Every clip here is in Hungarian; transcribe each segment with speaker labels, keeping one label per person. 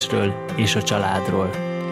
Speaker 1: Testről és a családról.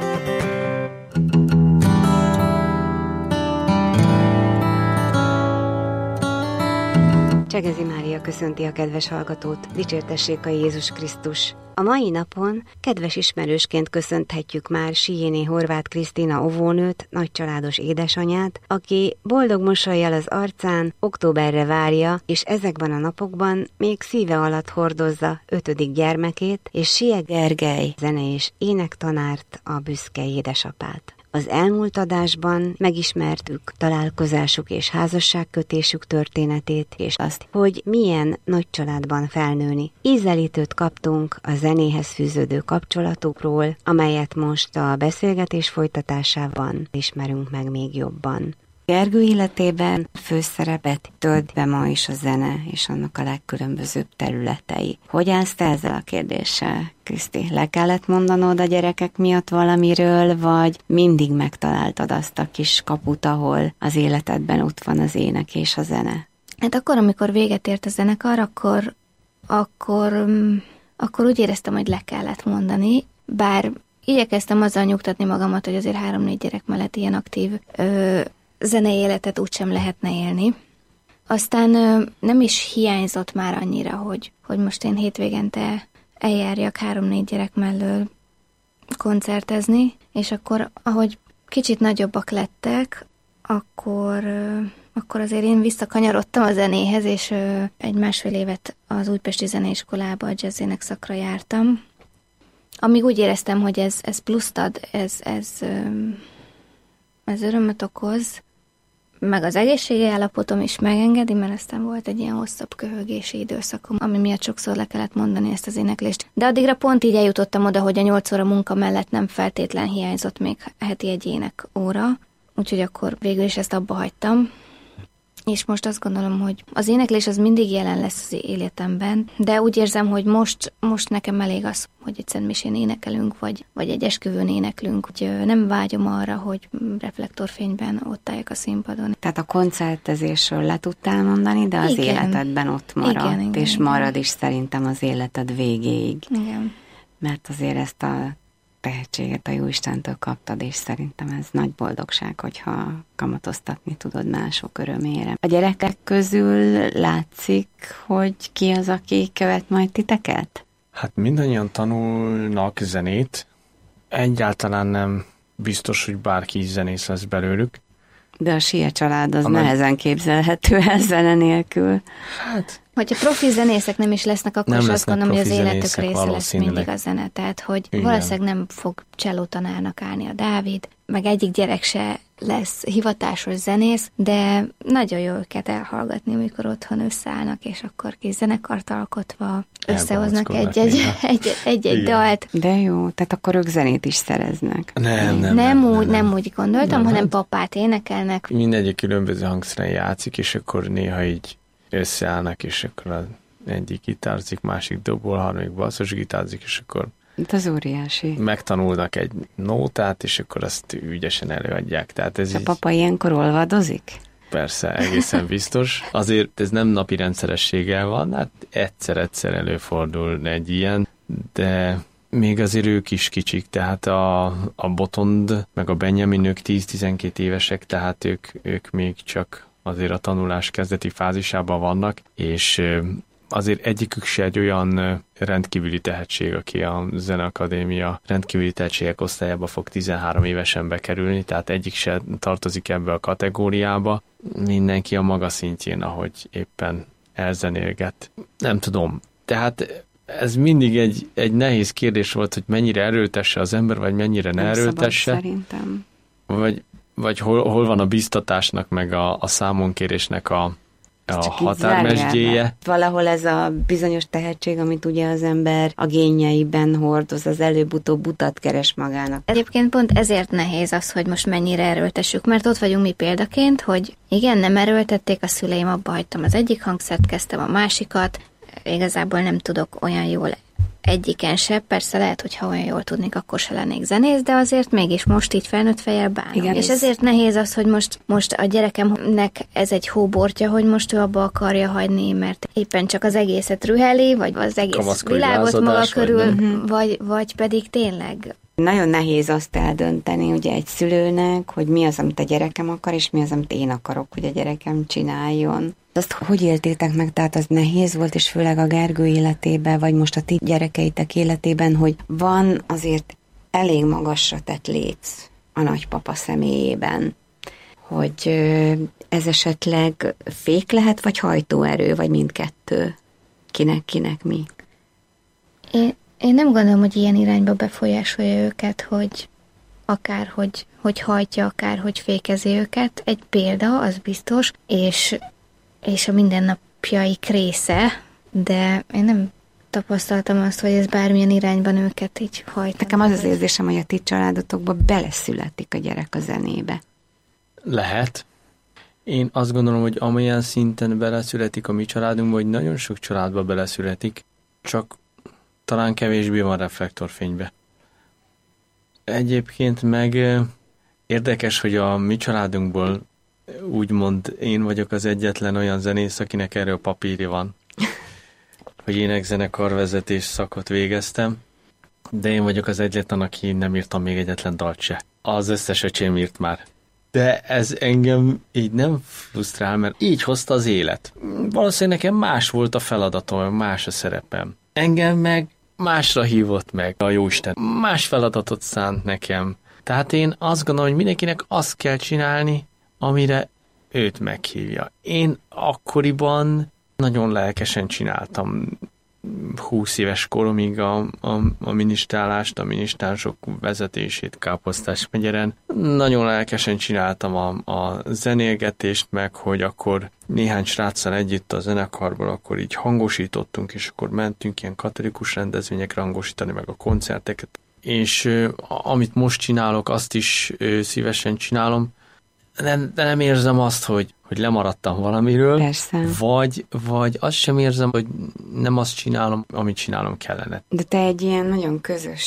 Speaker 2: Csegezi Mária köszönti a kedves hallgatót, dicsértessék a Jézus Krisztus! A mai napon kedves ismerősként köszönthetjük már Sijéné Horváth Krisztina óvónőt, nagycsaládos édesanyát, aki boldog mosollyal az arcán októberre várja, és ezekben a napokban még szíve alatt hordozza 5. gyermekét, és Sie Gergely zene- és énektanárt, a büszke édesapát. Az elmúlt adásban megismertük találkozásuk és házasságkötésük történetét, és azt, hogy milyen nagy családban felnőni. Ízelítőt kaptunk a zenéhez fűződő kapcsolatukról, amelyet most a beszélgetés folytatásában ismerünk meg még jobban. Gergő életében főszerepet tölt be ma is a zene, és annak a legkülönbözőbb területei. Hogy állsz te ezzel a kérdéssel, Kriszti? Le kellett mondanod a gyerekek miatt valamiről, vagy mindig megtaláltad azt a kis kaput, ahol az életedben ott van az ének és a zene?
Speaker 3: Hát akkor, amikor véget ért a zenekar, akkor úgy éreztem, hogy le kellett mondani, bár igyekeztem azzal nyugtatni magamat, hogy azért 3-4 gyerek mellett ilyen aktív zenei életet úgysem lehetne élni. Aztán nem is hiányzott már annyira, hogy most én hétvégente eljárjak 3-4 gyerek mellől koncertezni, és akkor, ahogy kicsit nagyobbak lettek, akkor azért én visszakanyarodtam a zenéhez, és 1,5 évet az Újpesti Zeneiskolába, a jazzének szakra jártam. Amíg úgy éreztem, hogy ez pluszt ad, ez örömöt okoz, meg az egészségi állapotom is megengedi, mert aztán volt egy ilyen hosszabb köhögési időszakom, ami miatt sokszor le kellett mondani ezt az éneklést. De addigra pont így eljutottam oda, hogy a 8 óra munka mellett nem feltétlen hiányzott még heti egy ének óra, úgyhogy akkor végül is ezt abba hagytam. És most azt gondolom, hogy az éneklés az mindig jelen lesz az életemben, de úgy érzem, hogy most nekem elég az, hogy egy szentmisén énekelünk, vagy egy esküvőn éneklünk, hogy nem vágyom arra, hogy reflektorfényben ott álljak a színpadon.
Speaker 2: Tehát a koncertezésről le tudtál mondani, de az életedben ott maradt, igen, és marad is szerintem az életed végéig.
Speaker 3: Igen.
Speaker 2: Mert azért ezt a tehetséget a Jóistentől kaptad, és szerintem ez nagy boldogság, hogyha kamatoztatni tudod mások örömére. A gyerekek közül látszik, hogy ki az, aki követ majd titeket?
Speaker 4: Hát mindannyian tanulnak zenét. Egyáltalán nem biztos, hogy bárki is zenész lesz belőlük.
Speaker 2: De a Sie család az nehezen képzelhető el zene nélkül.
Speaker 4: Hát...
Speaker 3: Hogyha profi zenészek nem is lesznek, akkor is azt gondolom, hogy az életük része lesz mindig a zene. Tehát, hogy valószínűleg nem fog cselló tanárnak állni a Dávid, meg egyik gyerek se lesz hivatásos zenész, de nagyon jó őket elhallgatni, amikor otthon összeállnak, és akkor kis zenekart alkotva összehoznak egy dalt.
Speaker 2: De jó, tehát akkor ők zenét is szereznek.
Speaker 3: Nem úgy gondoltam, hanem papát énekelnek.
Speaker 4: Mindegyik különböző hangszeren játszik, és akkor néha így összeállnak, és akkor egyik gitárzik, másik dobol, harmadik basszus gitárzik, és akkor
Speaker 2: itt az óriási.
Speaker 4: Megtanulnak egy nótát, és akkor azt ügyesen előadják. Tehát ez
Speaker 2: a papa ilyenkor olvadozik?
Speaker 4: Persze, egészen biztos. Azért ez nem napi rendszerességgel van, hát egyszer előfordul egy ilyen, de még azért ők is kicsik, tehát a Botond, meg a Benjamin, ők 10-12 évesek, tehát ők még csak azért a tanulás kezdeti fázisában vannak, és azért egyikük se egy olyan rendkívüli tehetség, aki a Zeneakadémia rendkívüli tehetségek osztályába fog 13 évesen bekerülni, tehát egyik se tartozik ebbe a kategóriába. Mindenki a maga szintjén, ahogy éppen elzenélget. Nem tudom. Tehát ez mindig egy nehéz kérdés volt, hogy mennyire erőltesse az ember, vagy mennyire ne erőltesse.
Speaker 2: Szerintem.
Speaker 4: Vagy hol van a biztatásnak, meg a számonkérésnek a határmesdjéje.
Speaker 2: Valahol ez a bizonyos tehetség, amit ugye az ember a génjeiben hordoz, az előbb-utóbb utat keres magának.
Speaker 3: Egyébként pont ezért nehéz az, hogy most mennyire erőltessük, mert ott vagyunk mi példaként, hogy igen, nem erőltették a szüleim, abba hagytam az egyik hangszert, kezdtem a másikat, igazából nem tudok olyan jól egyiken se, persze lehet, hogy ha olyan jól tudnék, akkor se lennék zenész, de azért mégis most így felnőtt fejjel bánom. Igen, és ezért nehéz az, hogy most a gyerekemnek ez egy hóbortja, hogy most ő abba akarja hagyni, mert éppen csak az egészet rüheli, vagy az egész világot maga körül, vagy pedig tényleg.
Speaker 2: Nagyon nehéz azt eldönteni ugye egy szülőnek, hogy mi az, amit a gyerekem akar, és mi az, amit én akarok, hogy a gyerekem csináljon. Azt hogy éltétek meg? Tehát az nehéz volt, és főleg a Gergő életében, vagy most a ti gyerekeitek életében, hogy van azért elég magasra tett léc a nagypapa személyében, hogy ez esetleg fék lehet, vagy hajtóerő, vagy mindkettő? Kinek mi?
Speaker 3: Én nem gondolom, hogy ilyen irányba befolyásolja őket, hogy akár hogy hajtja, akár hogy fékezi őket. Egy példa, az biztos, és a mindennapjaik része, de én nem tapasztaltam azt, hogy ez bármilyen irányban őket így hajt.
Speaker 2: Nekem az az érzésem, hogy a ti családotokba beleszületik a gyerek a zenébe.
Speaker 4: Lehet. Én azt gondolom, hogy amilyen szinten beleszületik a mi családunkba, hogy nagyon sok családba beleszületik, csak talán kevésbé van reflektorfénybe. Egyébként meg érdekes, hogy a mi családunkból úgymond én vagyok az egyetlen olyan zenész, akinek erről papírja van, hogy énekzenekarvezetés szakot végeztem, de én vagyok az egyetlen, aki nem írtam még egyetlen dalt se. Az összes öcsém írt már. De ez engem így nem frusztrál, mert így hozta az élet. Valószínűleg nekem más volt a feladatom, más a szerepem. Engem meg másra hívott meg a Jóisten. Más feladatot szánt nekem. Tehát én azt gondolom, hogy mindenkinek azt kell csinálni, amire őt meghívja. Én akkoriban nagyon lelkesen csináltam 20 éves koromig a ministrálást, a ministránsok vezetését Káposztás megyeren. Nagyon lelkesen csináltam a zenélgetést meg, hogy akkor néhány sráccal együtt a zenekarból akkor így hangosítottunk, és akkor mentünk ilyen katolikus rendezvényekre hangosítani meg a koncerteket. És amit most csinálok, azt is szívesen csinálom, de nem érzem azt, hogy lemaradtam valamiről.
Speaker 2: Persze.
Speaker 4: Vagy azt sem érzem, hogy nem azt csinálom, amit csinálnom kellene.
Speaker 2: De te egy ilyen nagyon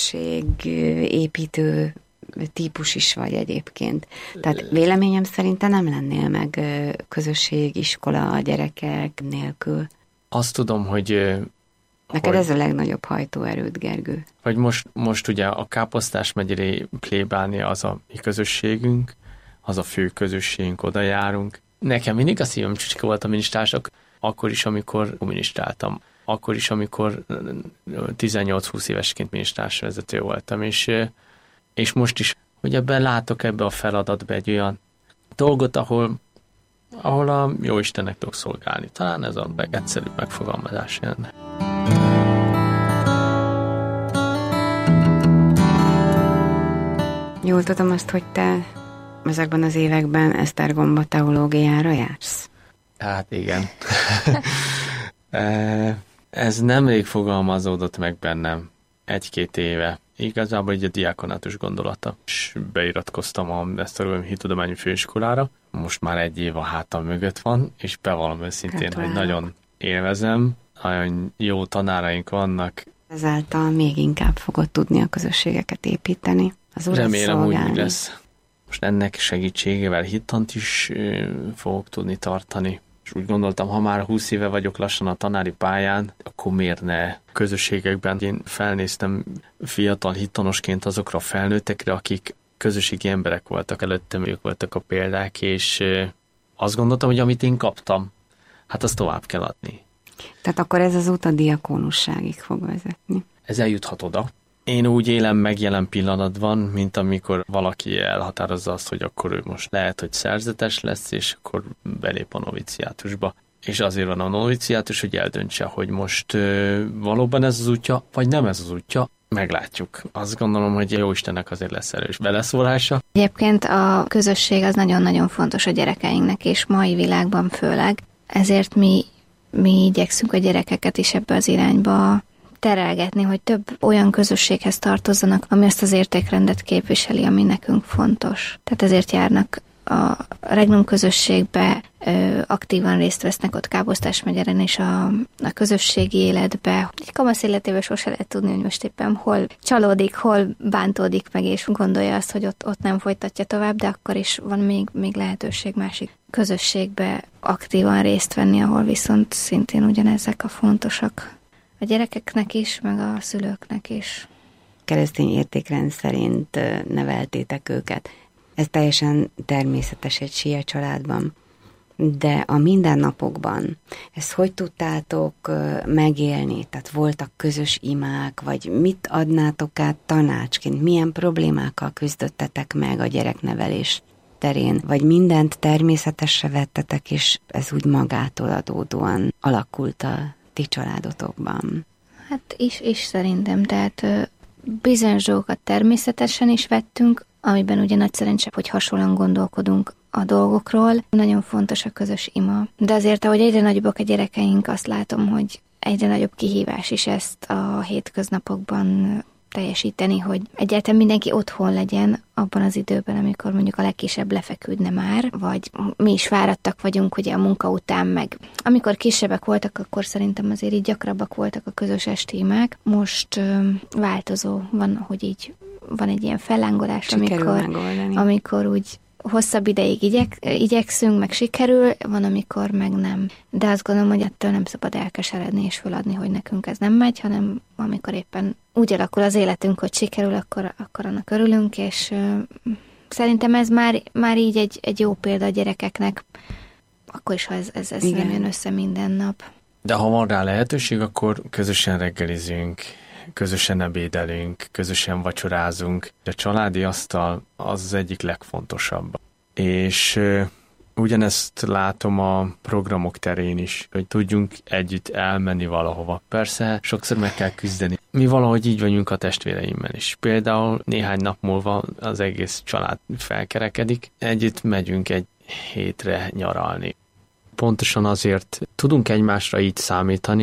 Speaker 2: közösségépítő típus is vagy egyébként. Tehát véleményem szerint te nem lennél meg közösségiskola a gyerekek nélkül.
Speaker 4: Azt tudom, hogy...
Speaker 2: Neked ez a legnagyobb hajtóerőd, Gergő.
Speaker 4: Hogy most ugye a Káposztás megyeri plébánia az a mi közösségünk, az a fő közösségünk, oda járunk. Nekem mindig a szívem csücske volt a ministrások, akkor is, amikor ministráltam. Akkor is, amikor 18-20 évesként ministrás vezető voltam, és most is, hogy ebben látok ebbe a feladatba egy olyan dolgot, ahol a Jóistennek tudok szolgálni. Talán ez a legegyszerűbb megfogalmazás ennek.
Speaker 2: Jól tudom azt, hogy te ezekben az években Esztergomba teológiára jársz?
Speaker 4: Hát igen. Ez nemrég fogalmazódott meg bennem 1-2 éve. Igazából egy a diákonátus gondolata. És beiratkoztam a Esztergomi Hittudományi Főiskolára. Most már 1 év a hátam mögött van, és bevallom őszintén, hogy nagyon élvezem. Nagyon jó tanáraink vannak.
Speaker 2: Ezáltal még inkább fogod tudni a közösségeket építeni. Az Urat
Speaker 4: remélem
Speaker 2: szolgálni.
Speaker 4: úgy lesz. Most ennek segítségével hittant is fogok tudni tartani. És úgy gondoltam, ha már 20 éve vagyok lassan a tanári pályán, akkor miért ne közösségekben? Én felnéztem fiatal hittanosként azokra a felnőttekre, akik közösségi emberek voltak előttem, ők voltak a példák, és azt gondoltam, hogy amit én kaptam, hát azt tovább kell adni.
Speaker 2: Tehát akkor ez az út a diakónusságig fog vezetni.
Speaker 4: Ez eljuthat oda. Én úgy élem meg jelen pillanatban, mint amikor valaki elhatározza azt, hogy akkor ő most lehet, hogy szerzetes lesz, és akkor belép a noviciátusba. És azért van a noviciátus, hogy eldöntse, hogy most valóban ez az útja, vagy nem ez az útja. Meglátjuk. Azt gondolom, hogy Jóistennek azért lesz erős beleszólása.
Speaker 3: Egyébként a közösség az nagyon-nagyon fontos a gyerekeinknek, és mai világban főleg. Ezért mi igyekszünk a gyerekeket is ebbe az irányba terelgetni, hogy több olyan közösséghez tartozzanak, ami azt az értékrendet képviseli, ami nekünk fontos. Tehát ezért járnak a Regnum közösségbe aktívan részt vesznek ott Káposztásmegyeren és a közösségi életbe. Egy kamasz életében sose lehet tudni, hogy most éppen hol csalódik, hol bántódik meg, és gondolja azt, hogy ott nem folytatja tovább, de akkor is van még lehetőség másik közösségbe aktívan részt venni, ahol viszont szintén ugyanezek a fontosak a gyerekeknek is, meg a szülőknek is.
Speaker 2: Keresztény értékrend szerint neveltétek őket. Ez teljesen természetes egy sír családban. De a mindennapokban ezt hogy tudtátok megélni? Tehát voltak közös imák, vagy mit adnátok át tanácsként? Milyen problémákkal küzdöttetek meg a gyereknevelés terén? Vagy mindent természetesre vettetek, és ez úgy magától adódóan alakult a ti családotokban?
Speaker 3: Hát is szerintem, tehát bizonyos dolgokat természetesen is vettünk, amiben ugye nagy szerencsé, hogy hasonlóan gondolkodunk a dolgokról. Nagyon fontos a közös ima. De azért, ahogy egyre nagyobbak a gyerekeink, azt látom, hogy egyre nagyobb kihívás is ezt a hétköznapokban teljesíteni, hogy egyáltalán mindenki otthon legyen abban az időben, amikor mondjuk a legkisebb lefeküdne már, vagy mi is fáradtak vagyunk ugye a munka után, meg amikor kisebbek voltak, akkor szerintem azért így gyakrabbak voltak a közös esti imák. Most változó van, hogy így van egy ilyen fellángolás, amikor úgy hosszabb ideig igyekszünk, meg sikerül, van, amikor meg nem. De azt gondolom, hogy ettől nem szabad elkeseredni és feladni, hogy nekünk ez nem megy, hanem amikor éppen úgy alakul az életünk, hogy sikerül, akkor annak örülünk, és szerintem ez már így egy jó példa a gyerekeknek, akkor is, ha ez nem jön össze minden nap.
Speaker 4: De ha van rá lehetőség, akkor közösen reggelizünk, közösen ebédelünk, közösen vacsorázunk. A családi asztal az egyik legfontosabb. És ugyanezt látom a programok terén is, hogy tudjunk együtt elmenni valahova. Persze sokszor meg kell küzdeni. Mi valahogy így vagyunk a testvéreimmel is. Például néhány nap múlva az egész család felkerekedik, együtt megyünk egy hétre nyaralni. Pontosan azért tudunk egymásra így számítani,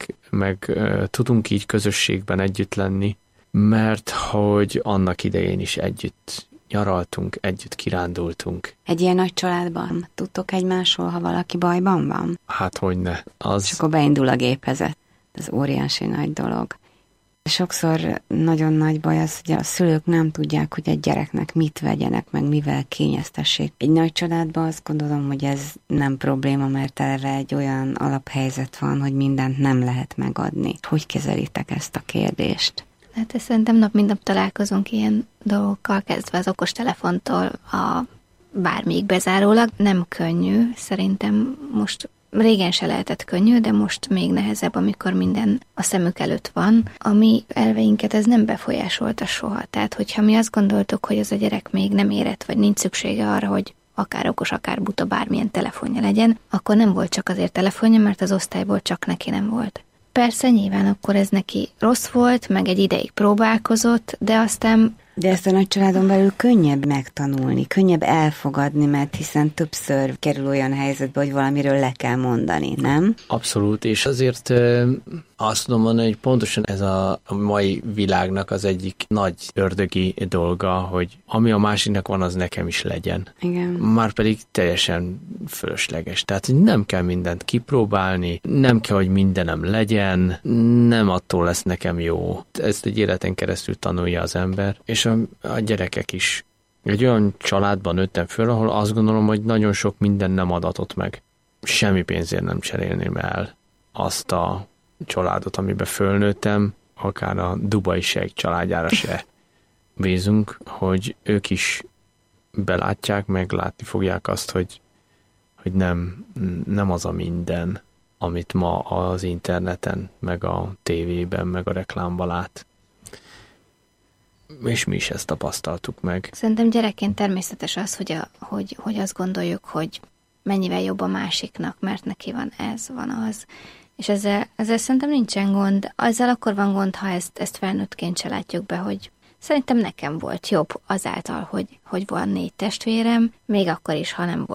Speaker 4: meg tudunk így közösségben együtt lenni, mert hogy annak idején is együtt nyaraltunk, együtt kirándultunk.
Speaker 2: Egy ilyen nagy családban tudtok egymásról, ha valaki bajban van?
Speaker 4: Hát hogyne.
Speaker 2: És akkor beindul a gépezet. Ez óriási nagy dolog. Sokszor nagyon nagy baj az, hogy a szülők nem tudják, hogy egy gyereknek mit vegyenek, meg mivel kényeztessék. Egy nagy családban azt gondolom, hogy ez nem probléma, mert erre egy olyan alaphelyzet van, hogy mindent nem lehet megadni. Hogy kezelitek ezt a kérdést?
Speaker 3: Hát szerintem nap mint nap találkozunk ilyen dolgokkal, kezdve az okostelefontól a bármelyik bezárólag. Nem könnyű, szerintem most régen se lehetett könnyű, de most még nehezebb, amikor minden a szemük előtt van. A mi elveinket ez nem befolyásolta soha. Tehát, hogyha mi azt gondoltuk, hogy az a gyerek még nem érett, vagy nincs szüksége arra, hogy akár okos, akár buta bármilyen telefonja legyen, akkor nem volt csak azért telefonja, mert az osztályból csak neki nem volt. Persze, nyilván akkor ez neki rossz volt, meg egy ideig próbálkozott, de aztán...
Speaker 2: De ezt a nagy családon belül könnyebb megtanulni, könnyebb elfogadni, mert hiszen többször kerül olyan helyzetbe, hogy valamiről le kell mondani, nem?
Speaker 4: Abszolút, és azért azt tudom mondani, hogy pontosan ez a mai világnak az egyik nagy ördögi dolga, hogy ami a másiknak van, az nekem is legyen.
Speaker 2: Igen.
Speaker 4: Márpedig teljesen fölösleges. Tehát nem kell mindent kipróbálni, nem kell, hogy mindenem legyen, nem attól lesz nekem jó. Ezt egy életen keresztül tanulja az ember, és a gyerekek is. Egy olyan családban nőttem föl, ahol azt gondolom, hogy nagyon sok minden nem adatott meg. Semmi pénzért nem cserélném el azt a családot, amiben fölnőttem, akár a dubai sejk családjára se bízunk, hogy ők is belátják, meg látni fogják azt, hogy nem az a minden, amit ma az interneten, meg a tévében, meg a reklámban lát. És mi is ezt tapasztaltuk meg.
Speaker 3: Szerintem gyerekként természetes az, hogy azt gondoljuk, hogy mennyivel jobb a másiknak, mert neki van ez, van az. És ezzel szerintem nincsen gond. Azzal akkor van gond, ha ezt felnőttként se látjuk be, hogy szerintem nekem volt jobb azáltal, hogy van 4 testvérem, még akkor is, ha nem volt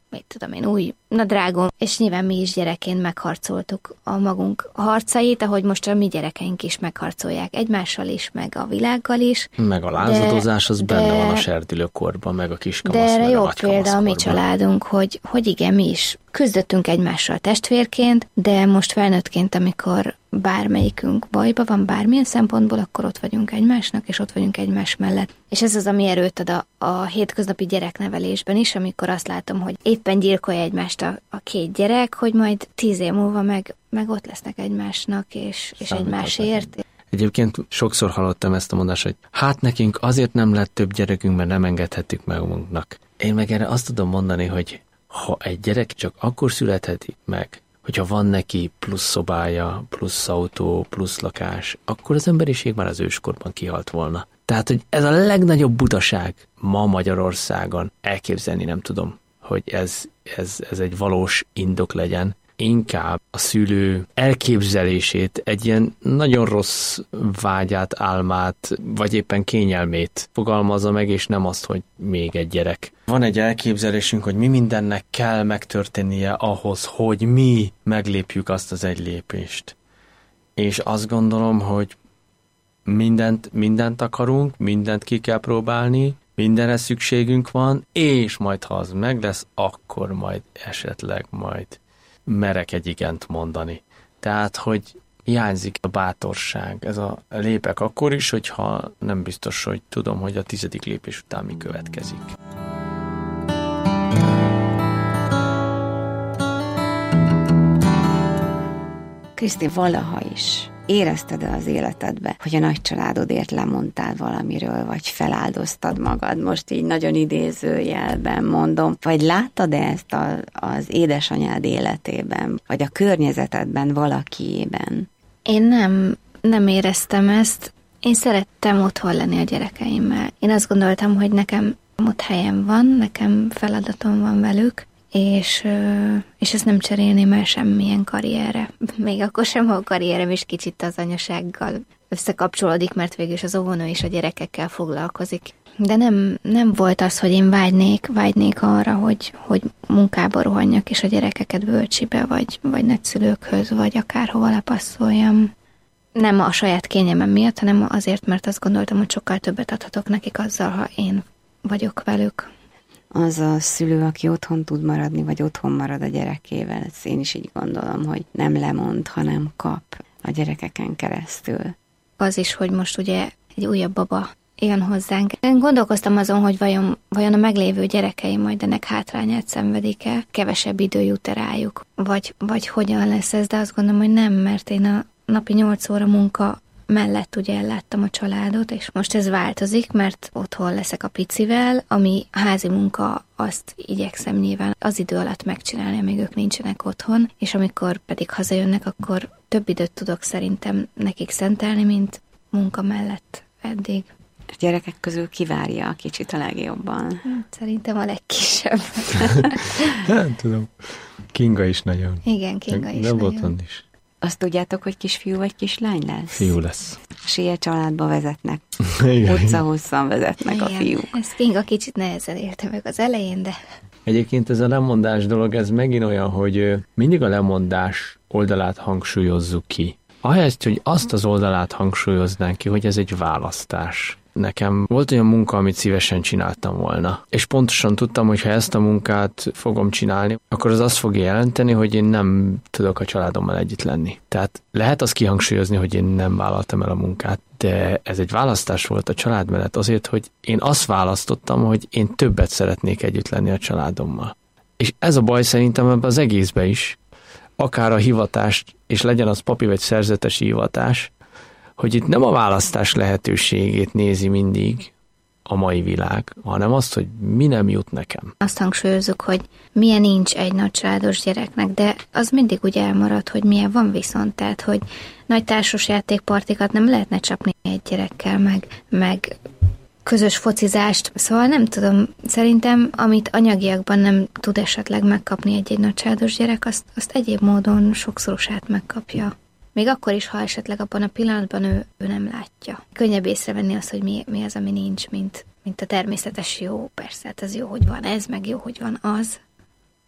Speaker 3: mit tudom én, új nadrágom, és nyilván mi is gyerekként megharcoltuk a magunk harcait, ahogy most a mi gyerekeink is megharcolják egymással is, meg a világgal is.
Speaker 4: Meg a lázadozás, az benne van a serdülőkorban, meg a kiskamasz,
Speaker 3: de erre
Speaker 4: meg
Speaker 3: jó
Speaker 4: a nagykamaszkorban.
Speaker 3: példa a mi családunk, hogy igen, mi is küzdöttünk egymással testvérként, de most felnőttként, amikor bármelyikünk bajba van bármilyen szempontból, akkor ott vagyunk egymásnak, és ott vagyunk egymás mellett. És ez az, ami erőt ad a hétköznapi gyereknevelésben is, amikor azt látom, hogy éppen gyilkolja egymást a két gyerek, hogy majd 10 év múlva meg ott lesznek egymásnak, és egymásért.
Speaker 4: Egyébként sokszor hallottam ezt a mondást, hogy hát nekünk azért nem lett több gyerekünk, mert nem engedhettük meg magunknak. Én meg erre azt tudom mondani, hogy ha egy gyerek csak akkor születhetik meg, hogyha van neki plusz szobája, plusz autó, plusz lakás, akkor az emberiség már az őskorban kihalt volna. Tehát, hogy ez a legnagyobb butaság ma Magyarországon. Elképzelni nem tudom, hogy ez egy valós indok legyen. Inkább a szülő elképzelését, egy ilyen nagyon rossz vágyát, álmát, vagy éppen kényelmét fogalmazza meg, és nem azt, hogy még egy gyerek. Van egy elképzelésünk, hogy mi mindennek kell megtörténnie ahhoz, hogy mi meglépjük azt az egy lépést. És azt gondolom, hogy mindent akarunk, mindent ki kell próbálni, mindenre szükségünk van, és majd ha az meg lesz, akkor majd esetleg merek egy igent mondani. Tehát, hogy hiányzik a bátorság. Ez a lépek akkor is, hogyha nem biztos, hogy tudom, hogy a 10. lépés után mi következik.
Speaker 2: Kriszti, valaha is érezted-e az életedbe, hogy a nagy családodért lemondtál valamiről, vagy feláldoztad magad, most így nagyon idézőjelben mondom, vagy láttad-e ezt az édesanyád életében, vagy a környezetedben valakiében?
Speaker 3: Én nem éreztem ezt. Én szerettem otthon lenni a gyerekeimmel. Én azt gondoltam, hogy nekem ott helyem van, nekem feladatom van velük, és ezt nem cserélném el semmilyen karrierre. Még akkor sem, ha a karrierem is kicsit az anyasággal összekapcsolódik, mert végül is az óvónő is a gyerekekkel foglalkozik. De nem volt az, hogy én vágynék arra, hogy munkába rohanjak, és a gyerekeket bölcsibe, vagy nagyszülőkhöz, vagy akárhova lepasszoljam. Nem a saját kényelmem miatt, hanem azért, mert azt gondoltam, hogy sokkal többet adhatok nekik azzal, ha én vagyok velük.
Speaker 2: Az a szülő, aki otthon tud maradni, vagy otthon marad a gyerekével, ezt én is így gondolom, hogy nem lemond, hanem kap a gyerekeken keresztül.
Speaker 3: Az is, hogy most ugye egy újabb baba jön hozzánk. Én gondolkoztam azon, hogy vajon a meglévő gyerekeim majd ennek hátrányát szenvedik-e, kevesebb idő jut-e rájuk, vagy hogyan lesz ez, de azt gondolom, hogy nem, mert én a napi 8 óra munka mellett ugye elláttam a családot, és most ez változik, mert otthon leszek a picivel, ami házi munka, azt igyekszem nyilván az idő alatt megcsinálni, amíg ők nincsenek otthon, és amikor pedig hazajönnek, akkor több időt tudok szerintem nekik szentelni, mint munka mellett eddig.
Speaker 2: A gyerekek közül kivárja a kicsit a legjobban?
Speaker 3: Szerintem a legkisebb.
Speaker 4: Nem tudom. Kinga is nagyon.
Speaker 3: Igen, Kinga is
Speaker 4: nagyon.
Speaker 3: Otthon
Speaker 4: is.
Speaker 2: Azt tudjátok, hogy kisfiú vagy kislány lesz?
Speaker 4: Fiú lesz.
Speaker 2: Sélye családba vezetnek. Utca-hosszan vezetnek. Igen, a fiúk.
Speaker 3: Ez Kinga kicsit nehezen élte meg az elején, de...
Speaker 4: Egyébként ez a lemondás dolog, ez megint olyan, hogy mindig a lemondás oldalát hangsúlyozzuk ki. Ahelyett, hogy azt az oldalát hangsúlyoznánk ki, hogy ez egy választás. Nekem volt olyan munka, amit szívesen csináltam volna. És pontosan tudtam, hogy ha ezt a munkát fogom csinálni, akkor az azt fogja jelenteni, hogy én nem tudok a családommal együtt lenni. Tehát lehet azt kihangsúlyozni, hogy én nem vállaltam el a munkát, de ez egy választás volt a család mellett azért, hogy én azt választottam, hogy én többet szeretnék együtt lenni a családommal. És ez a baj szerintem ebben az egészben is, akár a hivatást, és legyen az papi vagy szerzetesi hivatás, hogy itt nem a választás lehetőségét nézi mindig a mai világ, hanem azt, hogy mi nem jut nekem.
Speaker 3: Azt hangsúlyozzuk, hogy milyen nincs egy nagycsaládos gyereknek, de az mindig úgy elmarad, hogy milyen van viszont, tehát, hogy nagy társasjátékpartikat nem lehetne csapni egy gyerekkel, meg közös focizást. Szóval nem tudom, szerintem, amit anyagiakban nem tud esetleg megkapni egy nagycsaládos gyerek, azt egyéb módon sokszorosát megkapja. Még akkor is, ha esetleg abban a pillanatban ő nem látja. Könnyebb észrevenni azt, hogy mi az, ami nincs, mint a természetes jó. Persze, hát ez jó, hogy van ez, meg jó, hogy van az.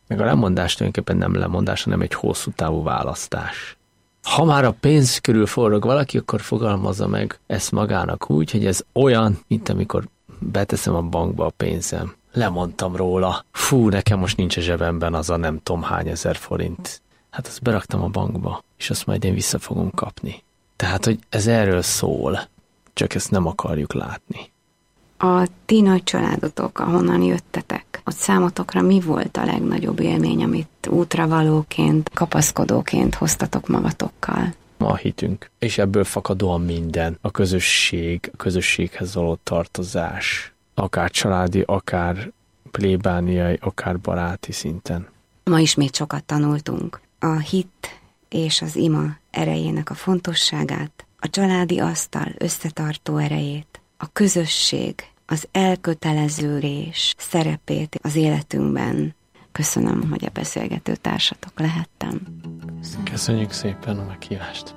Speaker 4: Meg a lemondás tulajdonképpen nem lemondás, hanem egy hosszú távú választás. Ha már a pénz körül forog valaki, akkor fogalmazza meg ezt magának úgy, hogy ez olyan, mint amikor beteszem a bankba a pénzem. Lemondtam róla. Fú, nekem most nincs a zsebemben az a nem tudom hány ezer forint. Hát azt beraktam a bankba, és azt majd én vissza fogom kapni. Tehát, hogy ez erről szól, csak ezt nem akarjuk látni.
Speaker 2: A ti nagy családotok, ahonnan jöttetek, ott számotokra mi volt a legnagyobb élmény, amit útravalóként, kapaszkodóként hoztatok magatokkal?
Speaker 4: A hitünk. És ebből fakadóan minden. A közösség, a közösséghez való tartozás. Akár családi, akár plébániai, akár baráti szinten.
Speaker 2: Ma ismét sokat tanultunk. A hit és az ima erejének a fontosságát, a családi asztal összetartó erejét, a közösség, az elköteleződés szerepét az életünkben. Köszönöm, hogy a beszélgető társatok lehettem.
Speaker 4: Köszönjük szépen a meghívást!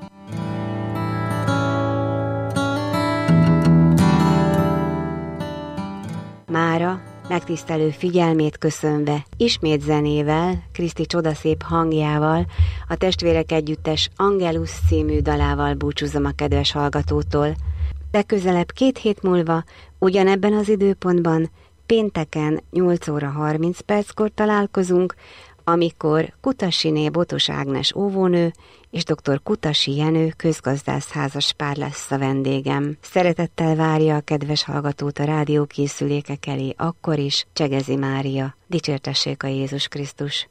Speaker 2: Mára megtisztelő figyelmét köszönve, ismét zenével, Kriszti csodaszép hangjával, a Testvérek Együttes Angelus című dalával búcsúzom a kedves hallgatótól. Legközelebb 2 hét múlva, ugyanebben az időpontban, pénteken 8 óra 30 perckor találkozunk, amikor Kutasiné Botos Ágnes óvónő és dr. Kutasi Jenő közgazdász házaspár lesz a vendégem. Szeretettel várja a kedves hallgatót a rádiókészülékek elé akkor is Csegezi Mária. Dicsértessék a Jézus Krisztus!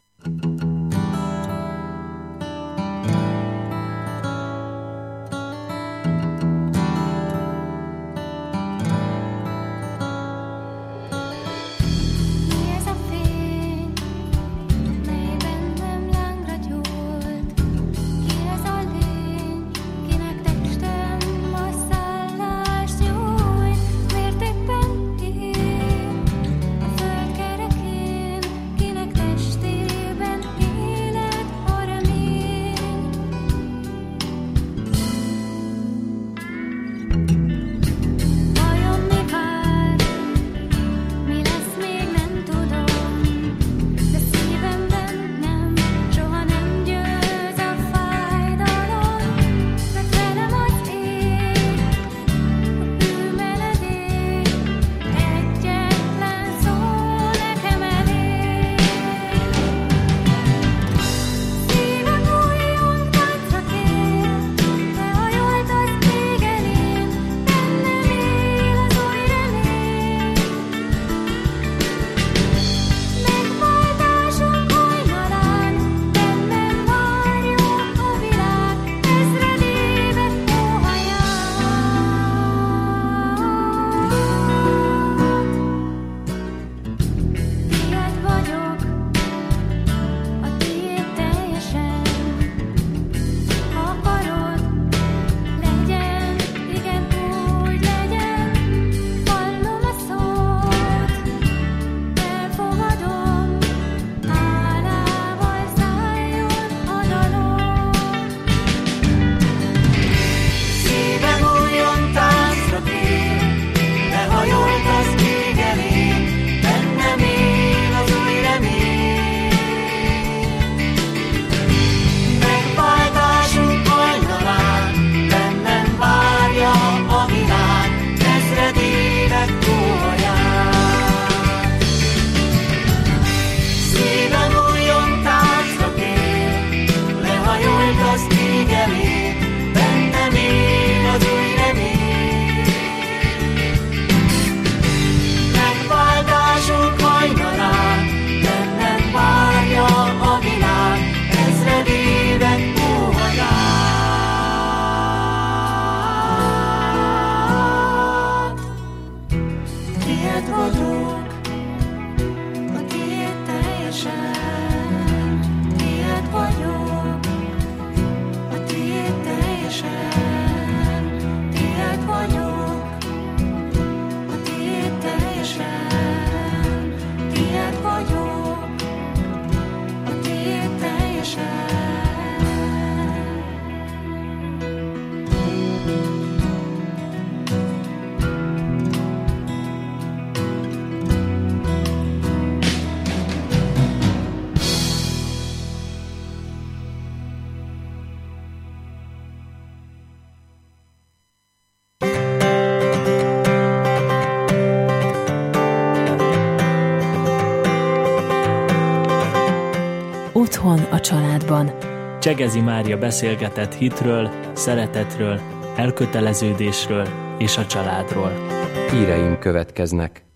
Speaker 5: Otthon a családban.
Speaker 1: Csegezi Mária beszélgetett hitről, szeretetről, elköteleződésről és a családról.
Speaker 6: Híreink következnek.